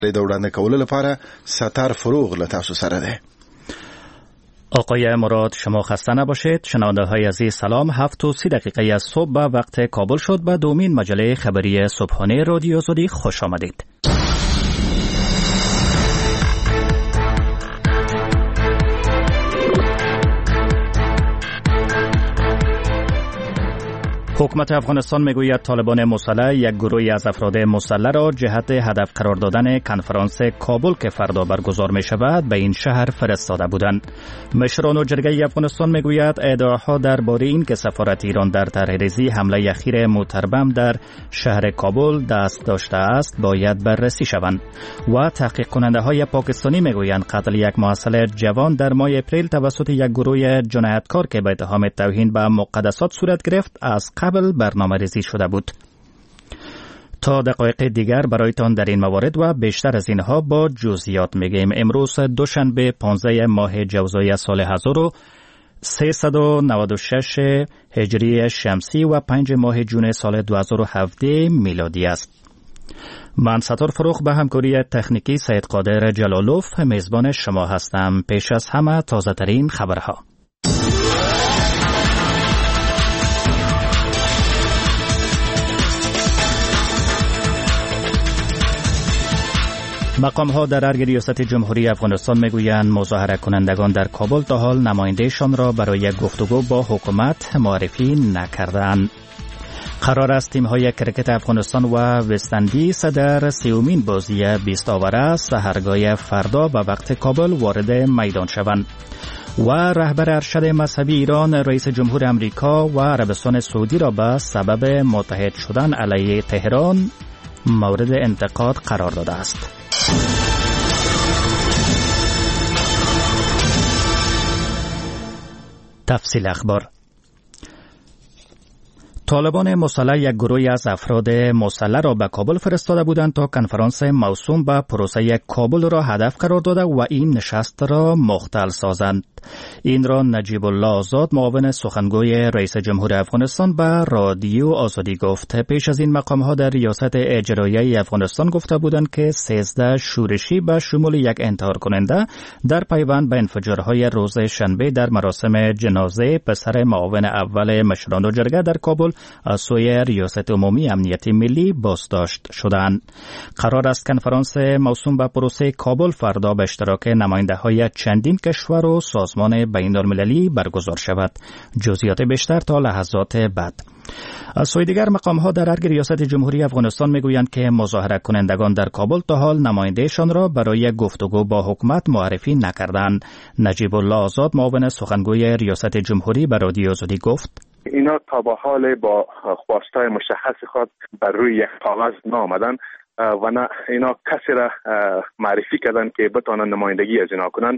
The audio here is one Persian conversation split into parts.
د وړاندې کولو لپاره ستر فروغ له تاسو سره ده. آقای مراد شما خسته نباشید. شنونده های عزیز سلام. 7:30 از صبح به وقت کابل شد. به دومین مجله خبری صبحانه رادیو آزادی خوش آمدید. حکومت افغانستان میگوید طالبان مسلح یک گروهی از افراد مسلح را جهت هدف قرار دادن کنفرانس کابل که فردا برگزار می شود به این شهر فرستاده بودند. مشران جرگه افغانستان میگوید ادعاها درباره این که سفارت ایران در طرح‌ریزی حمله اخیر موتربم در شهر کابل دست داشته است باید بررسی شوند. و تحقیق کننده های پاکستانی میگویند قتل یک محصل جوان در ماه اپریل توسط یک گروه جنایتکار که به اتهام توهین به مقدسات صورت گرفت از قبل برنامه‌ریزی شده بود. تا دقایق دیگر برایتان در این موارد و بیشتر از اینها با جزئیات میگیم. امروز دوشنبه 15 ماه جوزای سال 1396 هجری شمسی و 5 ماه جون سال 2017 میلادی است. من ستار فروغ به همکاری تکنیکی سید قادر جلالوف میزبان شما هستم. پیش از همه تازه ترین خبرها. مقام‌ها در ارگ ریاست جمهوری افغانستان میگویند مظاهره کنندگان در کابل تا حال نمایندهشان را برای گفتگو با حکومت معرفی نکردند. قرار است تیم‌های کرکت افغانستان و وست اندیز در 30مین بازی 20 آوره سحرگاه فردا به وقت کابل وارد میدان شوند. و رهبر ارشد مذهبی ایران رئیس جمهور امریکا و عربستان سعودی را به سبب متحد شدن علیه تهران مورد انتقاد قرار داده است. تفصیل اخبار. طالبان مسلح یک گروهی از افراد مسلح را به کابل فرستاده بودند تا کنفرانس موسوم به پروسه کابل را هدف قرار داده و این نشست را مختل سازند. این را نجیب الله آزاد معاون سخنگوی رئیس جمهور افغانستان به رادیو آزادی گفت. پیش از این مقام‌ها در ریاست اجرایی افغانستان گفته بودند که 13 شورشی به شمول یک انتحار کننده در پیوند به انفجارهای روز شنبه در مراسم جنازه پسر معاون اول مشران جرگه در کابل از سوی ریاست عمومی امنیت ملی بازداشت شدند. قرار است کنفرانس موسوم به پروسه کابل فردا به اشتراک نماینده‌های چندین کشور و سازمان بین‌المللی برگزار شود. جزئیات بیشتر تا لحظات بعد. از سوی دیگر مقام‌ها در ارگ ریاست جمهوری افغانستان میگویند که مظاهره کنندگان در کابل تا حال نمایندهشان را برای گفتگو با حکومت معرفی نکردند. نجیب الله آزاد معاون سخنگوی ریاست جمهوری به رادیو آزادی گفت: اینا تا به حال با خواستای مشخص خود بر روی یک کاغذ نآمدن و نه اینا کسی را معرفی کردن که بتوانند نمایندگی از اینا کنند.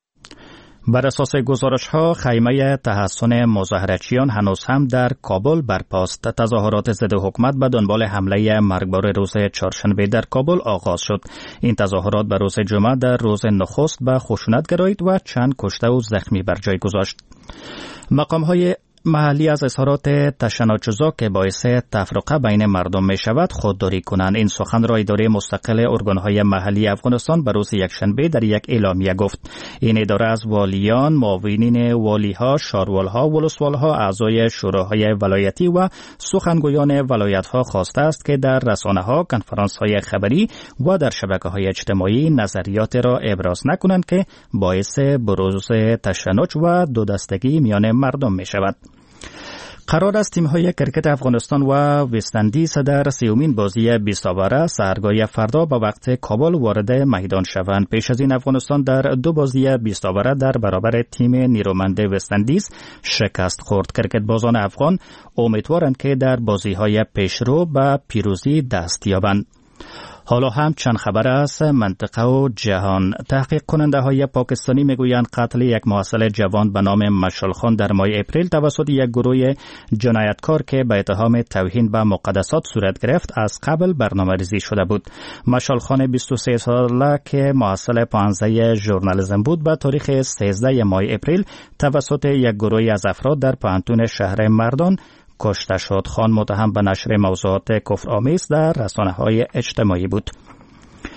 بر اساس گزارش‌ها خیمه تحصن مظاهرچیان هنوز هم در کابل برپاست. تظاهرات ضد حکومت به دنبال حمله مرگبار روز چهارشنبه در کابل آغاز شد. این تظاهرات به روز جمعه در روز نخست به خشونت گرایید و چند کشته و زخمی بر جای گذاشت. مقام‌های محلی از اظهارات تشنج‌زا که باعث تفرقه بین مردم می شود خودداری کنند. این سخن را اداره مستقل ارگان‌های محلی افغانستان به روز یکشنبه در یک اعلامیه گفت. این اداره از والیان، معاونین والی‌ها، شاروال‌ها، ولسوال‌ها، اعضای شوراهای ولایتی و سخنگویان ولایت‌ها خواسته است که در رسانه‌ها، کنفرانس‌های خبری و در شبکه‌های اجتماعی نظریات را ابراز نکنند که باعث بروز تشنج و دو دستگی میان مردم می شود. قرار است تیم‌های کرکت افغانستان و وست اندیز در 30مین بازی 20 آوره سحرگاه فردا به وقت کابل وارد میدان شوند. پیش از این افغانستان در 2 بازی 20 آوره در برابر تیم نیرومند وست اندیز شکست خورد. کرکت بازان افغان امیدوارند که در بازی‌های پیشرو به پیروزی دست یابند. حالا هم چند خبر از منطقه و جهان. تحقیق کننده های پاکستانی میگویند قتل یک محصل جوان به نام مشعل خان در ماه اپریل توسط یک گروه جنایتکار که به اتهام توهین به مقدسات صورت گرفت از قبل برنامه‌ریزی شده بود. مشعل خان 23 ساله که محصل پانزه ژورنالیسم بود به تاریخ 13 ماه اپریل توسط یک گروه از افراد در پانتون شهر مردان کشته شد. خان متهم به نشر موضوعات کفرآمیز در رسانه‌های اجتماعی بود.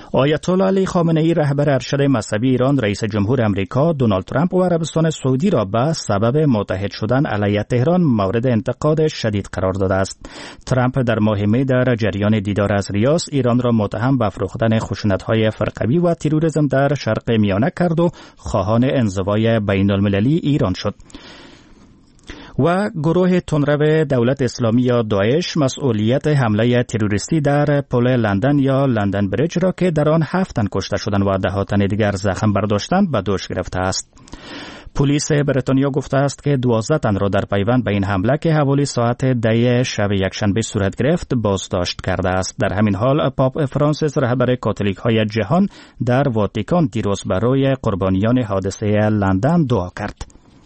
آیت الله علی خامنه‌ای رهبر ارشد مذهبی ایران رئیس جمهور امریکا دونالد ترامپ و عربستان سعودی را به سبب متحد شدن علیه تهران مورد انتقاد شدید قرار داده است. ترامپ در ماه می در جریان دیدار از ریاض ایران را متهم به فروختن خشونت‌های فرقوی و تروریسم در شرق میانه کرد و خواهان انزوای بین‌المللی ایران شد. و گروه تندرو دولت اسلامی یا داعش مسئولیت حمله تروریستی در پل لندن یا لندن بریج را که در آن 7 تن کشته شدند و 10 تن دیگر زخم برداشتند به دوش گرفته است. پلیس بریتانیا گفته است که 12 تن را در پیوند به این حمله که حوالی ساعت 10 شب یکشنبه صورت گرفت بازداشت کرده است. در همین حال پاپ فرانسیس رهبر کاتولیک های جهان در واتیکان دیروز برای قربانیان حادثه لندن دعا کرد.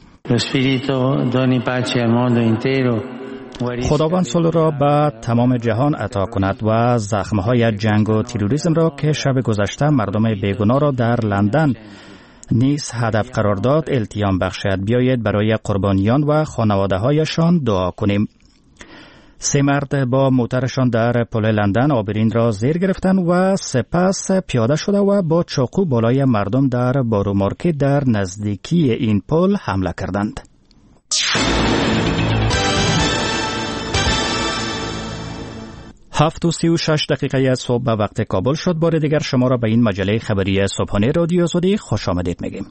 خداوند صلح را به تمام جهان عطا کند و زخمهای جنگ و تروریسم را که شب گذشته مردم بیگناه را در لندن نیز هدف قرار داد التیام بخشد. بیایید برای قربانیان و خانواده هایشان دعا کنیم. 3 مرد با موترشان در پل لندن آبرین را زیر گرفتند و سپس پیاده شده و با چاقو بالای مردم در بارو مارکت در نزدیکی این پل حمله کردند. 7:36 صبح به وقت کابل شد. بار دیگر شما را به این مجله خبری صبحانه رادیو آزادی خوش آمدید میگیم.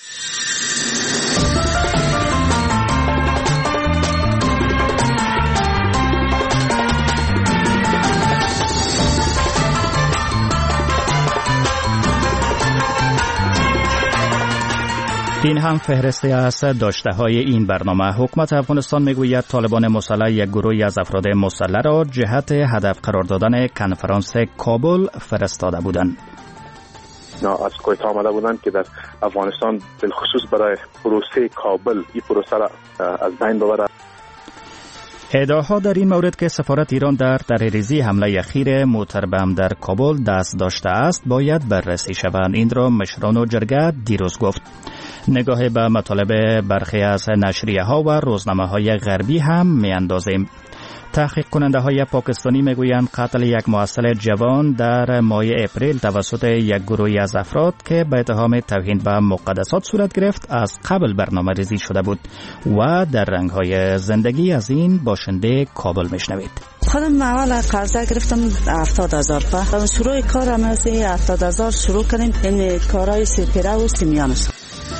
این هم فهرستی از داشته‌های این برنامه. حکومت افغانستان میگوید طالبان مسلح یک گروهی از افراد مسلح را جهت هدف قرار دادن کنفرانس کابل فرستاده بودند. از کویت آمده بودند که در افغانستان بالخصوص برای پروسه کابل این پروسه را از بین ببره. ادعاها در این مورد که سفارت ایران در طرح‌ریزی حمله اخیر موتر بم در کابل دست داشته است باید بررسی شوند. این را مشران و جرگه دیروز گفت. نگاه به مطالب برخی از نشریه‌ها و روزنامه‌های غربی هم می‌اندازیم. تحقیق کننده های پاکستانی میگویند قتل یک محصل جوان در ماه اپریل توسط یک گروهی از افراد که به اتهام توهین به مقدسات صورت گرفت از قبل برنامه ریزی شده بود. و در رنگ های زندگی از این باشنده کابل میشنوید. خودم اول قرضه گرفتم 70,000 تا. شروع کارم از 70,000 شروع کردیم. این کارهای سپیره و سیمیان است.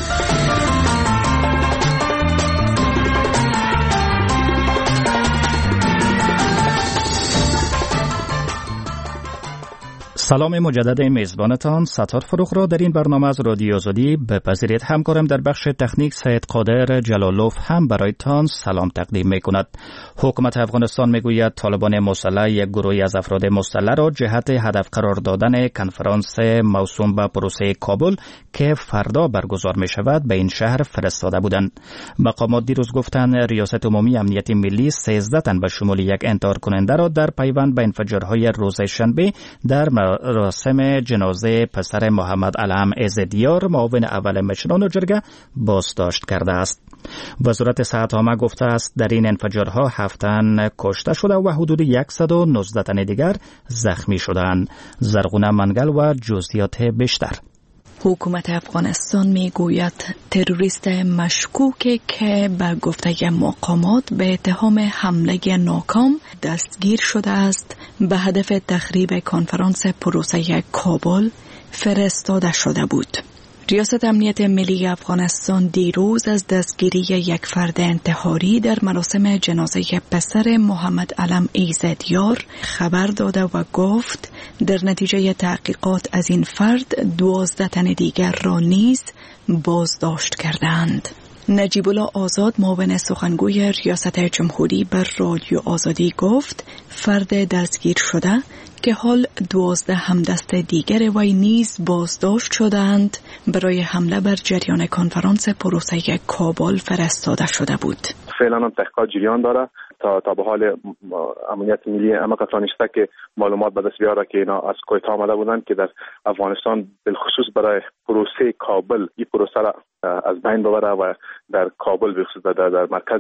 سلام مجدد میزبانتان ستار فروغ را در این برنامه از رادیو آزادی بپذیرید. همکارم در بخش تکنیک سید قادر جلالوف هم برایتان سلام تقدیم میکند. حکومت افغانستان میگوید طالبان مسلح یک گروهی از افراد مسلح را جهت هدف قرار دادن کنفرانس موسوم به پروسه کابل که فردا برگزار می شود به این شهر فرستاده بودند. مقامات دیروز گفتند ریاست عمومی امنیت ملی 13 تن به شمول یک انتحار کننده را در پیوند به انفجارهای روز شنبه در مراسم جنازه پسر محمد علم ایزدیار معاون اول مشران و جرگه بازداشت کرده است. وزارت صحت عامه گفته است در این انفجارها 7 تن کشته شده و حدود 119 تن دیگر زخمی شدند. زرغونه منگل و جزئیات بیشتر. حکومت افغانستان میگوید تروریست مشکوک که بر گفته مقامات به اتهام حمله ناکام دستگیر شده است به هدف تخریب کنفرانس پروسه کابل فرستاده شده بود. ریاست امنیت ملی افغانستان دیروز از دستگیری یک فرد انتحاری در مراسم جنازه پسر محمد علم ایزدیار خبر داده و گفت در نتیجه تحقیقات از این فرد 12 تن دیگر را نیز بازداشت کردند. نجیب الله آزاد معاون سخنگوی ریاست جمهوری بر رادیو آزادی گفت فرد دستگیر شده که حال 12 همدست دیگر وی نیز بازداشت شدند برای حمله بر جریان کنفرانس پروسه کابل فرستاده شده بود. فعلا هم تحقیقات جریان داره تا به حال امنیت ملی اما کسانی است که معلومات به دست بیاره که اینا از کویت آمده بودند که در افغانستان بالخصوص برای پروسه کابل این پروسه را از بین ببره و در کابل بخصوص در مرکز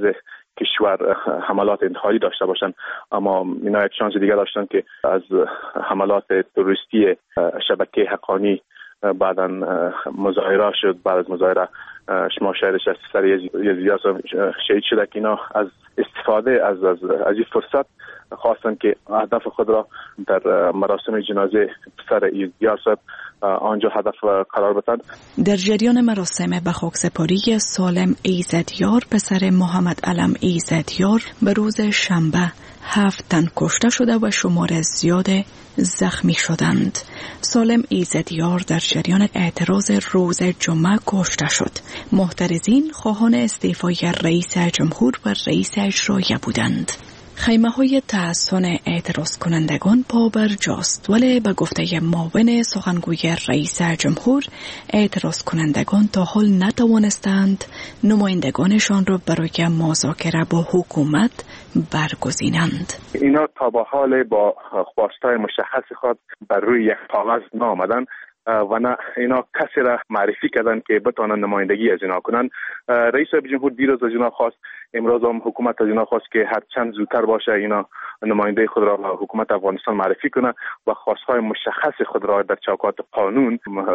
کشور حملات انتحاری داشته باشند، اما اینا یک شانس دیگر داشتن که از حملات تروریستی شبکه حقانی بعداً مظاهره شد. بعد از مظاهره شما شهرش از سر یزیدی‌ها شهید شده که اینا از استفاده از این فرصت خواستن که هدف خود را در مراسم جنازه پسر یزیدی‌ها آنجا هدف قرار بدن. در جریان مراسم به خاکسپاری سالم ایزدیار پسر محمد علم ایزدیار به روز شنبه 7 تن کشته شده و شمار زیاد زخمی شدند. سالم ایزدیار در جریان اعتراض روز جمعه کشته شد. محترضین خواهان استعفای رئیس جمهور و رئیس اجرایی بودند. خیمه‌های تحسن اعتراض کنندگان پا بر جاست، ولی به گفته معاون سخنگوی رئیس جمهور اعتراض کنندگان تا حال نتوانستند نمایندگانشان را برای مذاکره با حکومت برگزینند. اینا تا به حال با خواستای مشخص خود بر روی یک کاغذ نآمدن و نه اینا کسی را معرفی کردن که بتوانند نمایندگی از اینا کنن. رئیس جمهور دیروز از اینا خواست، امروز هم حکومت از اینا خواست که هر چند زودتر باشه اینا نماینده خود را به حکومت افغانستان معرفی کنه و خواستهای مشخص خود را در چوکات قانون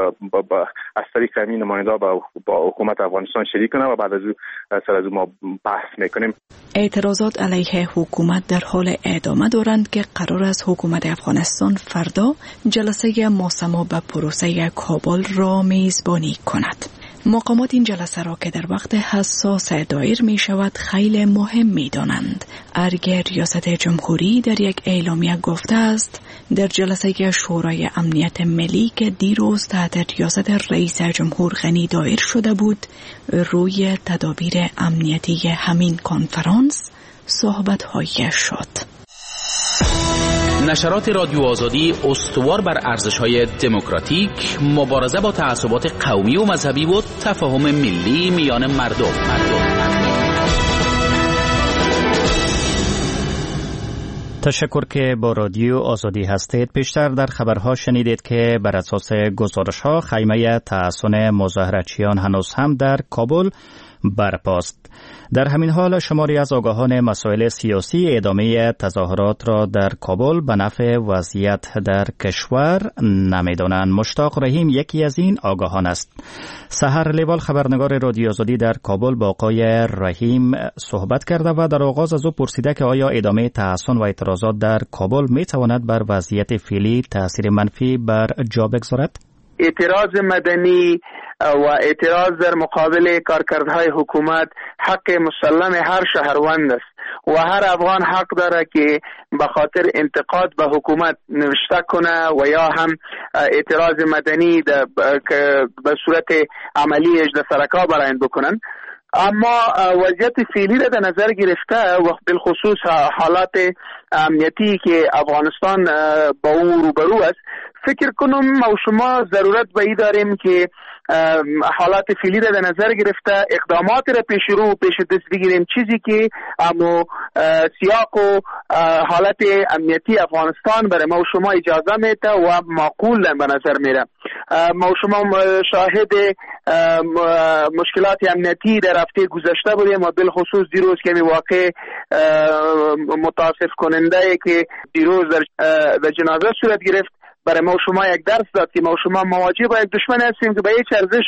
از طریق همین نماینده با حکومت افغانستان شریک کنه و بعد از او ما بحث میکنیم. اعتراضات علیه حکومت در حال ادامه دارند که قرار است حکومت افغانستان فردا جلسه ماسما به پروسه کابل را میزبانی کند. مقامات این جلسه را که در وقت حساس دایر می شود خیلی مهم می دانند. ارگ ریاست جمهوری در یک اعلامیه گفته است در جلسه شورای امنیت ملی که دیروز تحت ریاست رئیس جمهور غنی دایر شده بود روی تدابیر امنیتی همین کنفرانس صحبت‌هایی شد. نشرات رادیو آزادی استوار بر ارزش‌های دموکراتیک، مبارزه با تعصبات قومی و مذهبی و تفاهم ملی میان مردم. تشکر که با رادیو آزادی هستید. پیشتر در خبرها شنیدید که بر اساس گزارش‌ها خیمه تحسن مظاهرچیان هنوز هم در کابل برپاست. در همین حال شماری از آگاهان مسائل سیاسی ادامه تظاهرات را در کابل به نفع وضعیت در کشور نمی‌دانند. مشتاق رحیم یکی از این آگاهان است. سحر لیوال خبرنگار رادیو آزادی در کابل با آقای رحیم صحبت کرده و در آغاز از او پرسیده که آیا ادامه تحسن و اعتراضات در کابل می‌تواند بر وضعیت فعلی تأثیر منفی بر جا بگذارد؟ اعتراض مدنی و اعتراض در مقابل کارکردهای حکومت حق مسلم هر شهروند است و هر افغان حق داره که به خاطر انتقاد به حکومت نوشته کنه و یا هم اعتراض مدنی به صورت عملی اجرا سرکا برآیند بکنن. اما وضعیت فعلی را در نظر گرفته و بالخصوص حالات امنیتی که افغانستان با او روبرو است، فکر کنم ما و شما ضرورت به این داریم که حالات فعلی را در نظر گرفته اقدامات را پیش دست بگیریم، چیزی که اما سیاق و حالت امنیتی افغانستان برای ما و شما اجازه میده و معقول به نظر میره. ما و شما شاهد مشکلات امنیتی در هفته گذشته بودیم و بالخصوص دیروز که واقع متاسف کننده که دیروز در جنازه صورت گرفت برای ما و شما یک درس داد که ما و شما مواجه با یک دشمن هستیم که به هیچ ارزش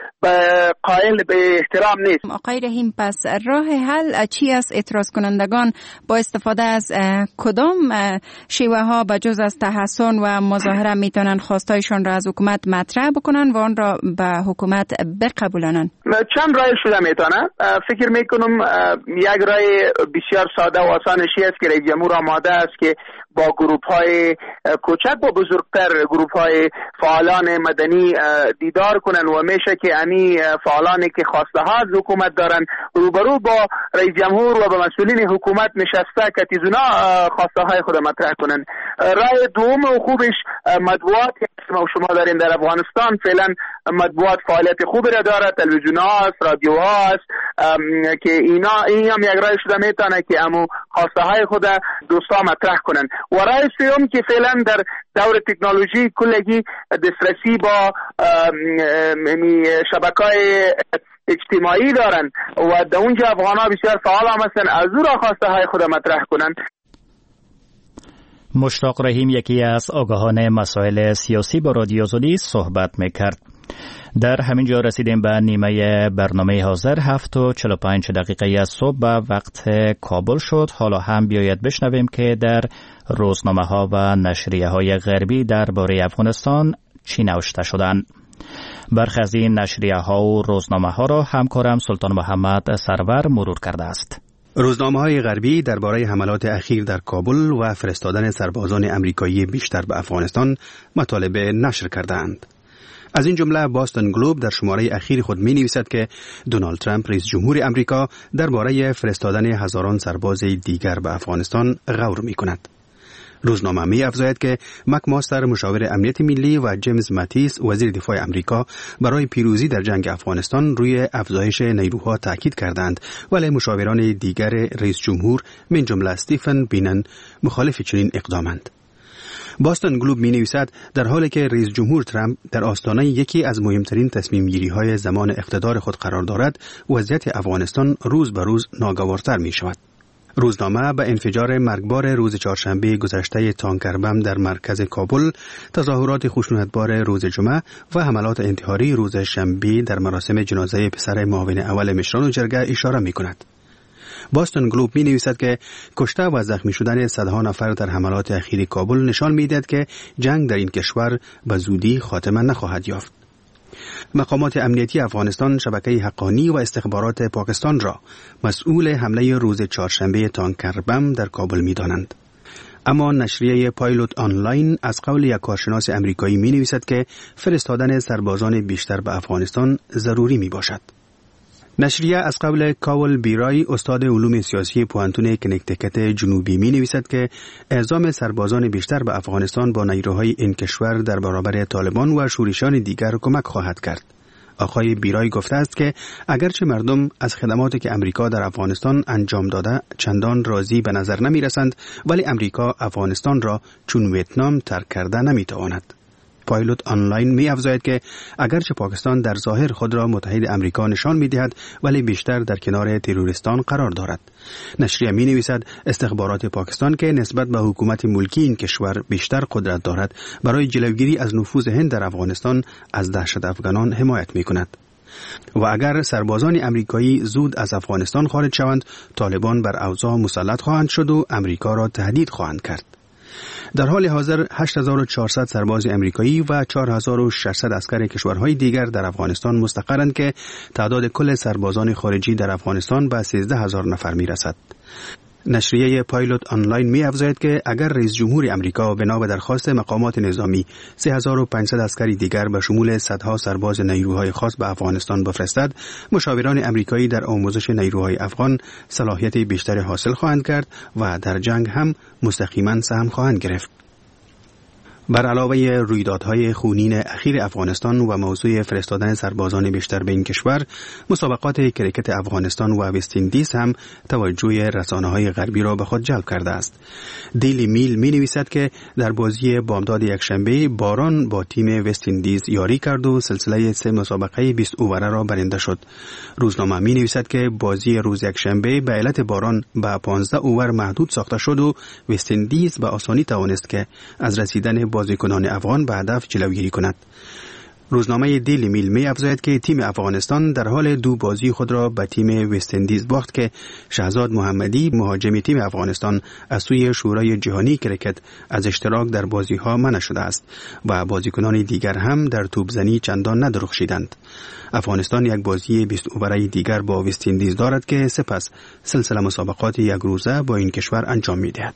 قائل به احترام نیست. آقای رحیم، پس راه حل چی است؟ اعتراض کنندگان با استفاده از کدام شیوه ها به جز از تحسن و مظاهره میتونن خواستایشان را از حکومت مطرح بکنن و آن را به حکومت بقبولانن؟ چند راه شده میتونه. فکر میکنم یک راه بسیار ساده و آسانشی است که رئیس جمهور آماده است که با گروپ های کوچک و بزرگتر گروپ های فعالان مدنی دیدار کنن و میشه که امی فعالانی که خواسته ها از حکومت دارن روبرو با رئیس جمهور و با مسئولین حکومت نشسته که تیزونا خواسته های خود مطرح کنن. راه دوم و خوبش مطبوعات که ما شما داریم در افغانستان، فعلا مطبوعات فعالیت خوبی را داره، تلویزیون هاست، رادیو هاست که این هم یک راه شده میتونه که امو خواسته های خود دوستا مطرح کنن. و راه سوم که فعلا در دور تکنولوژی کلگی دسترسی با شبکه‌های اجتماعی دارن و در اونجا افغان‌ها بسیار فعال هم هستن، از او را خواسته های خود مطرح کنند. مشتاق رحیم یکی از آگاهان مسائل سیاسی با رادیو آزادی صحبت میکرد. در همین جا رسیدیم به نیمه برنامه حاضر. 7:45 از صبح به وقت کابل شد. حالا هم بیاید بشنویم که در روزنامه ها و نشریه های غربی درباره افغانستان چی نوشته شدند. برخی از این نشریه ها و روزنامه ها را همکارم سلطان محمد سرور مرور کرده است. روزنامه‌های غربی درباره حملات اخیر در کابل و فرستادن سربازان آمریکایی بیشتر به افغانستان مطالب نشر کردند. از این جمله باستون گلوب در شماره اخیر خود می-نویسد که دونالد ترامپ رئیس جمهور آمریکا درباره فرستادن هزاران سرباز دیگر به افغانستان غور می-کند. روزنامه می-افزاید که مک ماستر مشاور امنیت ملی و جیمز ماتیس وزیر دفاع آمریکا برای پیروزی در جنگ افغانستان روی افزایش نیروها تاکید کردند، ولی مشاوران دیگر رئیس جمهور من جمله استیفن بینن مخالف چنین اقدامند. باستون گلوب می نویسد در حالی که رئیس جمهور ترامپ در آستانه یکی از مهمترین تصمیم گیری های زمان اقتدار خود قرار دارد، وضعیت افغانستان روز به روز ناگوارتر می شود. روزنامه به انفجار مرگبار روز چهارشنبه گذشته تانکر بم در مرکز کابل، تظاهرات خشونتبار روز جمعه و حملات انتحاری روز شنبه در مراسم جنازه پسر معاون اول مشران و جرگه اشاره می کند. باستون گلوب می نویسد که کشته و زخمی شدن صدها نفر در حملات اخیر کابل نشان می دهد که جنگ در این کشور به زودی خاتمه نخواهد یافت. مقامات امنیتی افغانستان شبکه حقانی و استخبارات پاکستان را مسئول حمله روز چهارشنبه تانکر بم در کابل می دانند. اما نشریه پایلوت آنلاین از قول یک کارشناس امریکایی می نویسد که فرستادن سربازان بیشتر به افغانستان ضروری می باشد. نشریه از قبل کاول بیرای استاد علوم سیاسی پوهنتون کنکتیکت جنوبی می نویسد که اعزام سربازان بیشتر به افغانستان با نیروهای این کشور در برابر طالبان و شورشیان دیگر کمک خواهد کرد. آقای بیرای گفته است که اگرچه مردم از خدماتی که امریکا در افغانستان انجام داده چندان راضی به نظر نمی رسند، ولی امریکا افغانستان را چون ویتنام ترک کرده نمی تواند. پایلوت آنلاین می افزاید که اگرچه پاکستان در ظاهر خود را متحد امریکا نشان می دهد، ولی بیشتر در کنار تروریستان قرار دارد. نشریه می نویسد استخبارات پاکستان که نسبت به حکومت ملکی این کشور بیشتر قدرت دارد، برای جلوگیری از نفوذ هند در افغانستان از دهشت افغانان حمایت می کند. و اگر سربازان امریکایی زود از افغانستان خارج شوند، طالبان بر اوضاع مسلط خواهند شد و امریکا را تهدید خواهند کرد. در حال حاضر 8400 سرباز امریکایی و 4600 عسکر کشورهای دیگر در افغانستان مستقرند که تعداد کل سربازان خارجی در افغانستان به 13000 نفر میرسد. نشریه پایلوت آنلاین می افزاید که اگر رئیس جمهور امریکا بنا به درخواست مقامات نظامی 3500 عسکری دیگر به شمول صدها سرباز نیروهای خاص به افغانستان بفرستد، مشاوران امریکایی در آموزش نیروهای افغان صلاحیت بیشتر حاصل خواهند کرد و در جنگ هم مستقیما سهم خواهند گرفت. بر علاوه رویدادهای خونین اخیر افغانستان و موضوع فرستادن سربازان بیشتر به این کشور، مسابقات کریکت افغانستان و وست اندیز هم توجه رسانه‌های غربی را به خود جلب کرده است. دیلی میل می‌نویسد که در بازی بامداد یکشنبه باران با تیم وست اندیز یاری کرد و سلسله 3 مسابقه 20 اووره را برنده شد. روزنامه می‌نویسد که بازی روز یکشنبه به علت باران به 15 اوور محدود ساخته شد و وست اندیز به آسانی توانست که از رسیدن بازیکنان افغان به هدف جلوگیری کند. روزنامه دیلی میل می افزاید که تیم افغانستان در حال 2 بازی خود را به تیم وست اندیز باخت که شهزاد محمدی مهاجم تیم افغانستان از سوی شورای جهانی کریکت از اشتراک در بازی ها منع شده است و بازیکنان دیگر هم در توپزنی چندان ندرخشیدند. افغانستان یک بازی 20 اووره دیگر با وست اندیز دارد که سپس سلسله مسابقات یک روزه با این کشور انجام می دهد.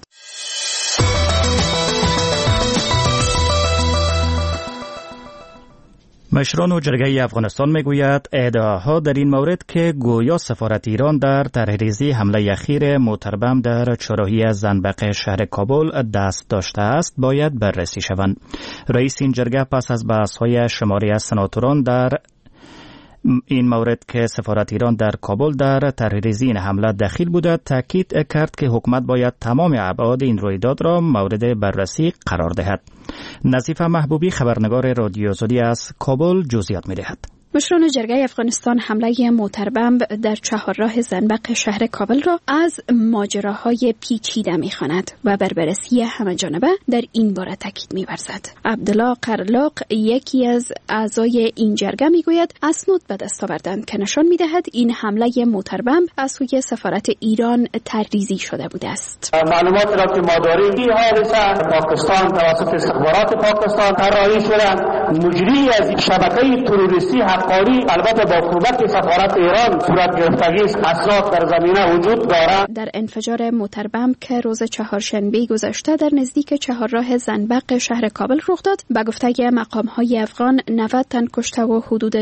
مشران و جرگه افغانستان میگوید ادعاها در این مورد که گویا سفارت ایران در طرحریزی حمله اخیر موتربم در چهارراهی زنبق شهر کابل دست داشته است باید بررسی شوند. رئیس این جرگه پس از بحث‌های شماری از سناتوران در این مورد که سفارت ایران در کابل در طرحریزی این حمله دخیل بوده تاکید کرد که حکومت باید تمام ابعاد این رویداد را مورد بررسی قرار دهد. نظیف محبوبی خبرنگار رادیو آزادی از کابل جزئیات می‌دهد. مشران جرگه افغانستان حمله موتربمب در چهارراه زنبق شهر کابل را از ماجراهای پیچیده می‌خواند و بر بررسی همه‌جانبه در این باره تاکید می‌ورزد. عبدالله قرلاق یکی از اعضای این جرگه میگوید اسناد به دست آوردند که نشان می‌دهد این حمله موتربمب از سوی سفارت ایران طرحریزی شده بوده است. معلوماتی را که ما داریم این حادثه پاکستان توسط استخبارات پاکستان طراحی شده، مجری از شبکه تروریستی حقانی البته با کمک سفارت ایران صورت گرفتگی است. اسناد در زمینه وجود دارد. در انفجار موتربمب که روز چهارشنبه گذشته در نزدیک چهارراه زنبق شهر کابل رخ داد، به گفته مقام‌های افغان 90 تن کشته و حدود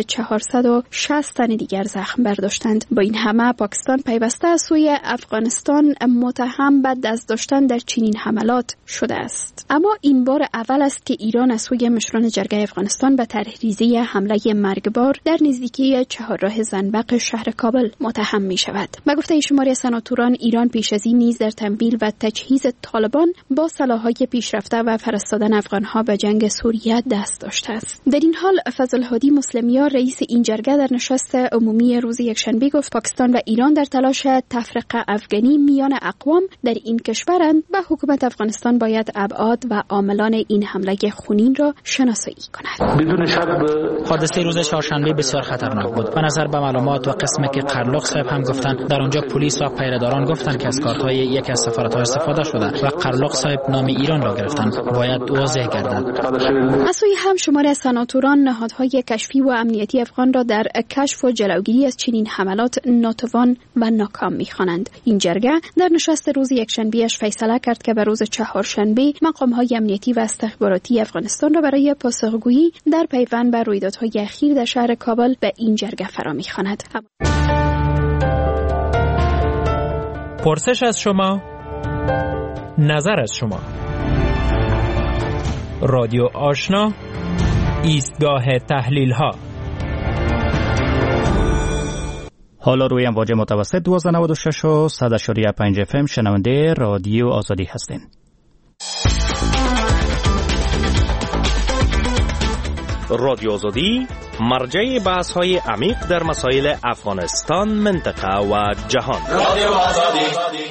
460 تن دیگر زخم برداشتند. با این همه پاکستان پیوسته از سوی افغانستان متهم به دست داشتن در چنین حملات شده است. اما این بار اول است که ایران از سوی مشران جرگه افغانستان به طرحریزی حمله مرگبار در نزدیکی چهارراه زنبق شهر کابل متهم می شود. به گفته شماری سناتوران، ایران پیش از این نیز در تمویل و تجهیز طالبان با سلاح‌های پیشرفته و فرستادن افغان‌ها به جنگ سوریه دست داشته است. در این حال فضل‌الهادی مسلمیار رئیس این جرگه در نشست عمومی روز یکشنبه گفت پاکستان و ایران در تلاش تفرقه افغانی میان اقوام در این کشورند و حکومت افغانستان باید ابعاد و عاملان این حمله خونین را شناسایی کند. بدون شک حادثه روز چهارشنبه بسیار خطرناک بود. به نظر به معلومات و قسمی که قرلاق صاحب هم گفتن، در آنجا پلیس و پیره‌داران گفتن که از کارت‌های یک از سفارت‌ها استفاده شده و قرلاق صاحب نام ایران را گرفتن. باید واضح گردد. از سوی هم شماری از سناتوران نهادهای کشفی و امنیتی افغان را در کشف و جلوگیری از چنین حملات ناتوان و ناکام می‌خوانند. این جرگه در نشست روز یکشنبه‌اش فیصله کرد که به روز چهارشنبه مقام‌های امنیتی و استخباراتی افغانستان را برای پاسخگویی در پیوند به رویدادهای اخیر در شهر کابل به این جرگه فرا می‌خواند. پرسش از شما، نظر از شما. رادیو آشنا، ایستگاه تحلیل ها. حالا روی امواج متوسط 1296 و 100.5 FM شنونده رادیو آزادی هستین. رادیو آزادی مرجع بحث های عمیق در مسائل افغانستان، منطقه و جهان. رادیو آزادی.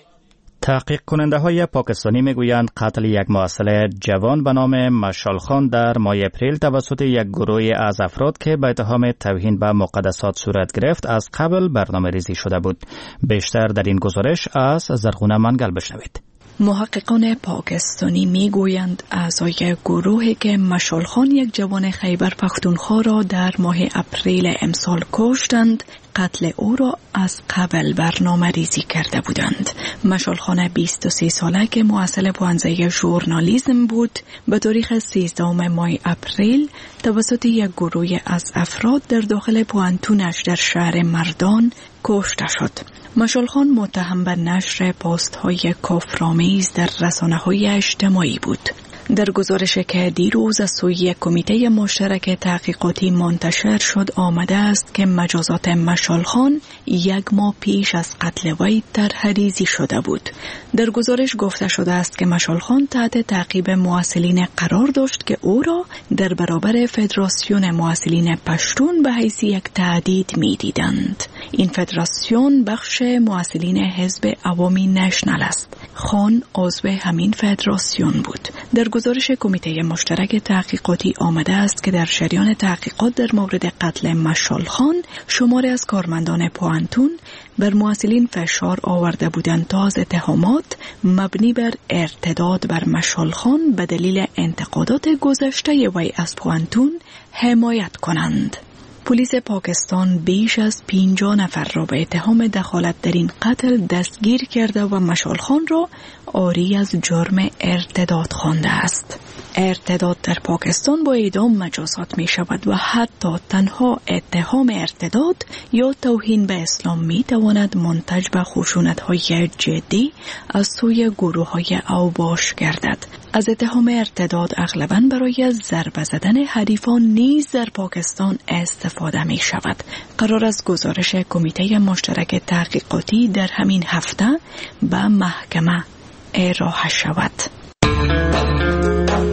تحقیق کننده های پاکستانی میگویند قتل یک مؤثر جوان به نام مشال خان در ماه اپریل توسط یک گروه از افراد که به اتهام توهین به مقدسات صورت گرفت از قبل برنامه ریزی شده بود. بیشتر در این گزارش از زرغونه منگل بشنوید. محققان پاکستانی میگویند اعضای گروهی که مشال خان یک جوان خیبر پختونخوا را در ماه اپریل امسال کشتند، قتل او را از قبل برنامه ریزی کرده بودند. مشال خان 23 ساله که محصل پوانزه ژورنالیسم بود، به تاریخ 13 ماه اپریل توسط یک گروه از افراد در داخل پوانتونش در شهر مردان کشته شد. مشال خان متهم به نشر پست های کفرآمیز در رسانه‌های اجتماعی بود. در گزارشی که دیروز از سوی کمیته مشترک تحقیقاتی منتشر شد آمده است که مجازات مشال خان 1 ماه پیش از قتل وی طرح‌ریزی شده بود. در گزارش گفته شده است که مشال خان تحت تعقیب مواصلین قرار داشت که او را در برابر فدراسیون مواصلین پشتون به حیث یک تهدید می‌دیدند. این فدراسیون بخش مواصلین حزب عوامی نشنل است. خان عضو همین فدراسیون بود. در گزارش کمیته مشترک تحقیقاتی آمده است که در جریان تحقیقات در مورد قتل مشال خان شماری از کارمندان پوانتون بر مواصلین فشار آورده بودند تا از اتهامات مبنی بر ارتداد بر مشال خان به دلیل انتقادات گذشته وی از پوانتون حمایت کنند. پلیس پاکستان بیش از 50 نفر را به اتهام دخالت در این قتل دستگیر کرده و مشال خان را عاری از جرم ارتداد خوانده است. ارتداد در پاکستان با اعدام مجازات می شود و حتی تنها اتهام ارتداد یا توهین به اسلام می تواند منتج به خشونت‌های جدی از سوی گروه‌های اوباش گردد. از اتهام ارتداد اغلباً برای ضربه زدن حریفان نیز در پاکستان استفاده می شود. قرار است گزارش کمیته مشترک تحقیقاتی در همین هفته به محکمه ارائه شود.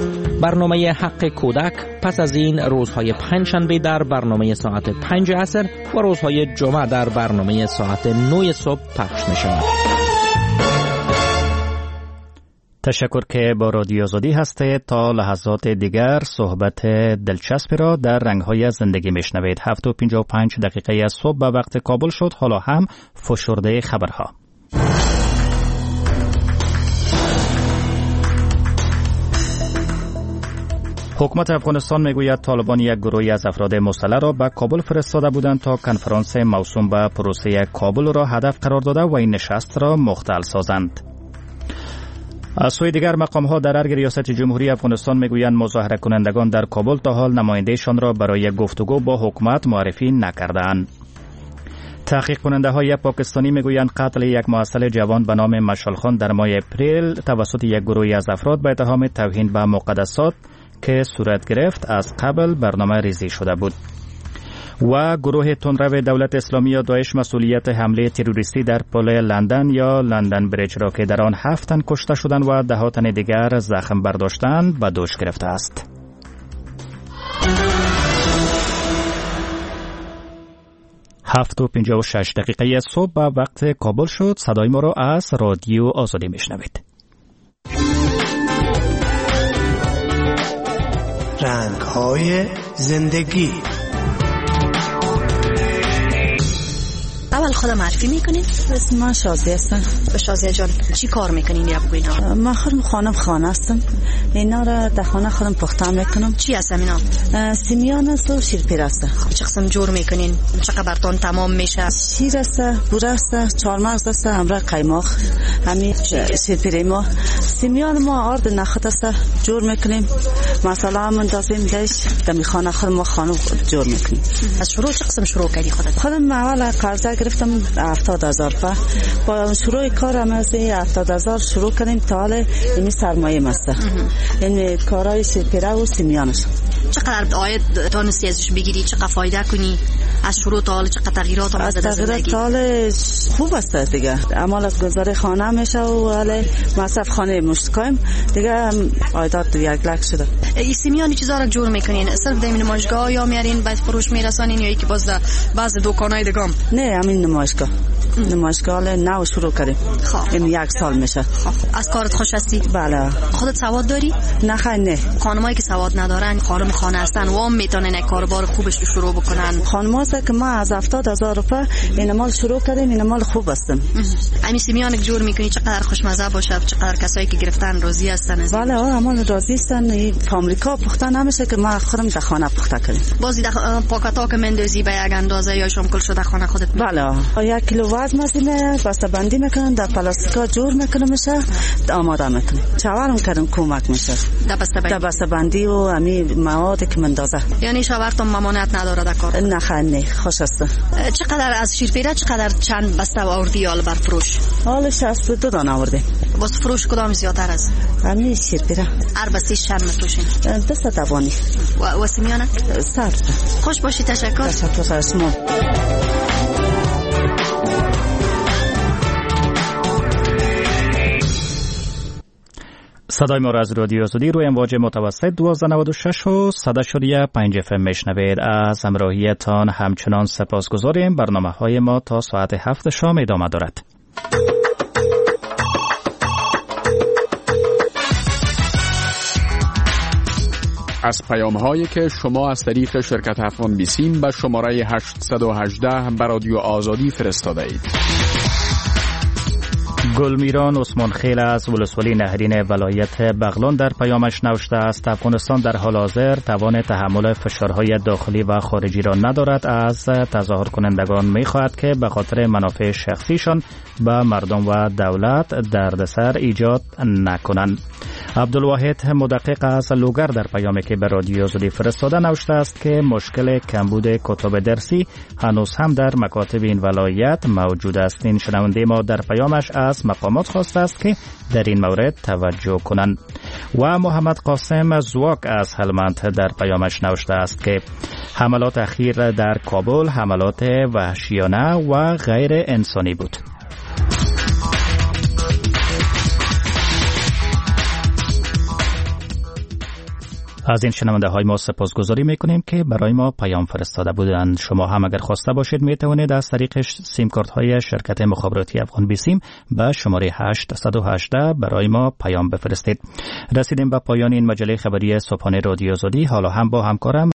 برنامه حق کودک پس از این روزهای پنجشنبه در برنامه ساعت 5 عصر و روزهای جمعه در برنامه ساعت 9 صبح پخش می شود. تشکر که با رادیو آزادی هستید. تا لحظات دیگر صحبت دلچسبی را در رنگ‌های زندگی میشنوید. 7:55 صبح به وقت کابل شد. حالا هم فشرده خبرها. حکومت افغانستان میگوید طالبان یک گروهی از افراد مسلح را به کابل فرستاده بودند تا کنفرانس موسوم به پروسه کابل را هدف قرار داده و این نشست را مختل سازند. از سوی دیگر مقام‌ها در ارگ ریاست جمهوری افغانستان میگویند مظاهره کنندگان در کابل تا حال نمایندهشان را برای گفتگو با حکومت معرفی نکردند. تحقیق کننده های پاکستانی میگویند قتل یک مؤثر جوان به نام مشعل خان در ماه اپریل توسط یک گروهی از افراد به اتهام توهین به مقدسات که صورت گرفت از قبل برنامه ریزی شده بود. و گروه تندرو دولت اسلامی یا داعش مسئولیت حمله تروریستی در پل لندن یا لندن بریج را که در آن 7 تن کشته شدند و 10 تن دیگر زخم برداشتند به دوش گرفته است. هفت و 56 دقیقه صبح به وقت کابل شد. صدای ما را از رادیو آزادی میشنوید. رنگ‌های زندگی. اول خودم معرفی میکنید؟ اسم من شازیه هستم. شازیه جان چی کار میکنین یا بگوینا؟ من خودم خانه هستم. اینا را در خانه خودم پخته میکنم. چی هستم اینا؟ سیمیان است و شیرپیر است. چه قسم جور میکنین؟ چقدر برتون تمام میشه؟ شیر است، بوره است، چهارمغز است، همراه قیماق. همین شیرپیر ما. سیمیان ما آرد نخود است جور میکنیم. مثلا هم اندازیم داش در خانه خودم ما خانه جور میکنیم. از شروع چه قسم شروع کردی خودت؟ خودم اول قرضه گرفتم 70,000 با شروع کارم از 70,000 شروع کردیم تا حال این سرمایه مسته این کارهای شیرپیره و سیمیانش. چقدر آید تانستی ازش بگیری؟ چقدر فایده کنی؟ از شروع تا حال چقدر تغییرات آمده در زندگی؟ تغییرات تا حال خوب است دیگه. عمل از گذار خانه میشه و حال مصرف خانه مشتکایم دیگه آیدات یک لک شده. این سیمیانی چیزا را جور میکنین؟ صرف در نمایشگاه یا میارین بعد فروش میرسانین یا یکی باز بعض دکانای دیگه؟ نه همین نمایشگاه نو شروع کردیم. این 1 سال میشه. از کارت خوش هستی؟ بله. خودت سواد داری؟ نه خیر نه. خانمایی که سواد ندارن خانم خانه هستن وام میتونن یک کاربار خوبش رو شروع بکنن. خانم‌ها که ما از 70,000 روپیه این مال شروع کردیم. این مال خوب هستن. همین سیمیان که جور میکنی چقدر خوشمزه باشه، چقدر کسایی که گرفتن راضی هستن از این؟ بله همون راضی هستن. این آمریکا پخته نمیشه که ما خودم در خانه پخته کردیم. بازی پاکتا که مندازی به یک اندازه یا شامکل شده خانه خودت؟ بله 1 کیلو وزن مزینه بسته بندی میکنن در پلاستیکا جور میکنه میشه آماده میکنه. چاورم کردم کمک میشه در بسته بندی و همین مواد که مندازه. یعنی شاورتون ممانعت نداره در کار؟ نه خیر نه خوش است. چقدر از شیرپیره چقدر چند بسته آوردی حال بر فروش؟ حال 62 دانه آورده. واسه فروش کدام زیادتر است؟ همین شیرپیره. هر بسته چند میفروشین؟ 200 دوانی. و سیمیانه؟ صرف. خوش باشی. تشکر. تشکر از شما. صدای ما را از رادیو آزادی روی امواج متوسط 1296 و 100.5 FM میشنوید. از همراهیتان همچنان سپاسگزاریم. برنامه‌های ما تا ساعت 7 شام ادامه دارد. از پیام‌هایی که شما از طریق شرکت افغان بیسیم به شماره 818 به رادیو آزادی فرستاده اید. گلمیران عثمان خیل از ولسوالی نهرین ولایت بغلان در پیامش نوشته است افغانستان در حال حاضر توان تحمل فشارهای داخلی و خارجی را ندارد. از تظاهر کنندگان می‌خواهد که به خاطر منافع شخصیشان به مردم و دولت دردسر ایجاد نکنند. عبدالواحد مدقق از لوگر در پیامی که به رادیو آزادی فرستاده نوشته است که مشکل کمبود کتب درسی هنوز هم در مکاتب این ولایت موجود است. این شنونده ما در پیامش از مقامات خواسته است که در این مورد توجه کنند. و محمد قاسم زواک از هلمند در پیامش نوشته است که حملات اخیر در کابل حملات وحشیانه و غیر انسانی بود. از این شنونده های ما سپاسگزاری میکنیم که برای ما پیام فرستاده بودند. شما هم اگر خواسته باشید می توانید از طریق سیم کارت های شرکت مخابراتی افغان بیسیم به شماره 818 برای ما پیام بفرستید. رسیدیم به پایان این مجله خبری صبحانه رادیو آزادی. حالا هم با همکارم